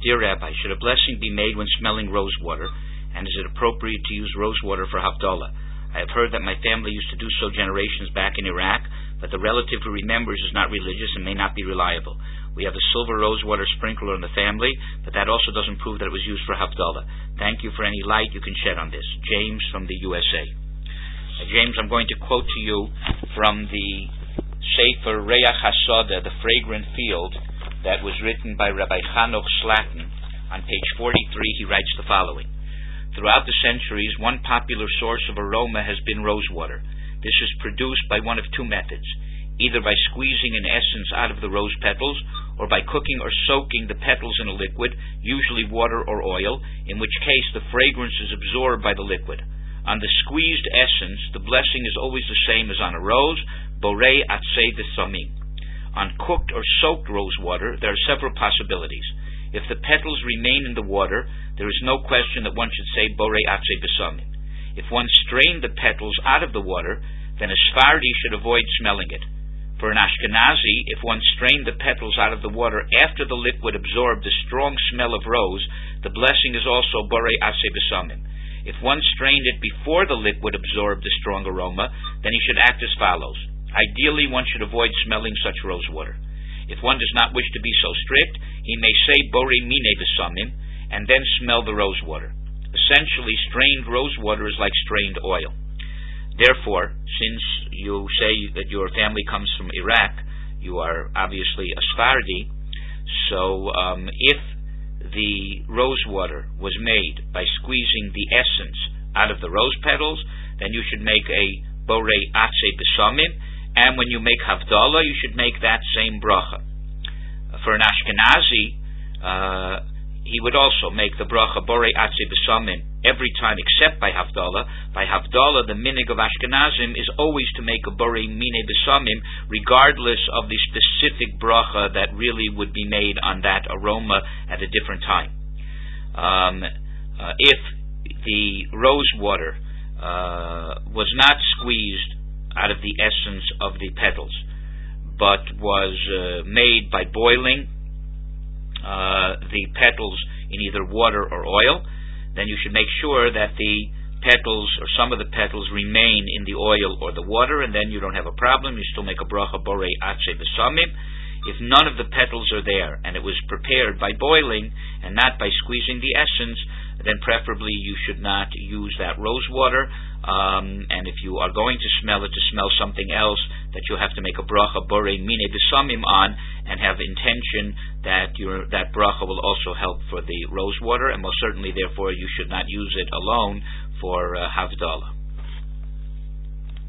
Dear Rabbi, should a blessing be made when smelling rose water, and is it appropriate to use rose water for Havdalah? I have heard that my family used to do so generations back in Iraq, but the relative who remembers is not religious and may not be reliable. We have a silver rose water sprinkler in the family, but that also doesn't prove that it was used for Havdalah. Thank you for any light you can shed on this. James from the USA. James, I'm going to quote to you from the Sefer Reach HaSodeh, The Fragrant Field, that was written by Rabbi Chanoch Slatton. On page 43, he writes the following. Throughout the centuries, one popular source of aroma has been rose water. This is produced by one of two methods, either by squeezing an essence out of the rose petals, or by cooking or soaking the petals in a liquid, usually water or oil, in which case the fragrance is absorbed by the liquid. On the squeezed essence, the blessing is always the same as on a rose, borei atzei v'samim. On cooked or soaked rose water, there are several possibilities. If the petals remain in the water, there is no question that one should say borei atzei v'samim. If one strained the petals out of the water, then a Sephardi should avoid smelling it. For an Ashkenazi, if one strained the petals out of the water after the liquid absorbed the strong smell of rose, the blessing is also borei atzei v'samim. If one strained it before the liquid absorbed the strong aroma, then he should act as follows. Ideally, one should avoid smelling such rose water. If one does not wish to be so strict, he may say borei mine v'samim and then smell the rose water. Essentially, strained rose water is like strained oil. Therefore, since you say that your family comes from Iraq, you are obviously a Sephardi, so if the rose water was made by squeezing the essence out of the rose petals, then you should make a borei atzei b'samim, and when you make Havdalah, you should make that same bracha. For an Ashkenazi, he would also make the bracha borei atzei b'samim every time except by Havdalah. By Havdalah, the minig of Ashkenazim is always to make a borei mine b'samim, regardless of the specific bracha that really would be made on that aroma at a different time. If the rose water was not squeezed out of the essence of the petals, but was made by boiling the petals in either water or oil, then you should make sure that the petals or some of the petals remain in the oil or the water, and then you don't have a problem. You still make a bracha borei atzei v'samim. If none of the petals are there and it was prepared by boiling and not by squeezing the essence, then preferably you should not use that rose water. And if you are going to smell it, to smell something else, that you have to make a bracha borei mine b'samim on, and have intention that that bracha will also help for the rose water, and most certainly, therefore, you should not use it alone for Havdalah.